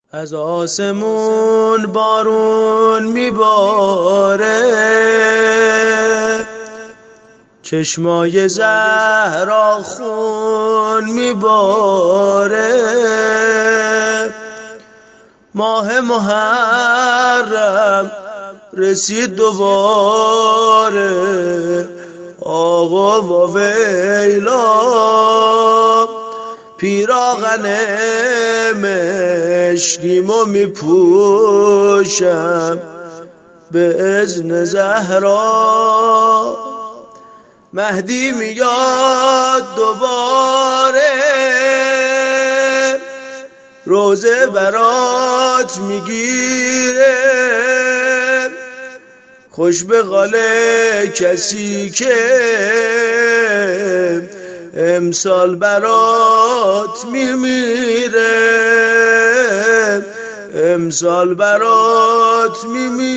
از آسمون بارون میباره، چشمای زهرا خون میباره. ماه محرم رسید دوباره، آقا و ویلا پیراهن مشکیمو میپوشم به اذن زهرا. مهدی میاد دوباره، روزه برات میگیره، خوش به قال کسی که امسال برات میمیره، امسال برات میمیره.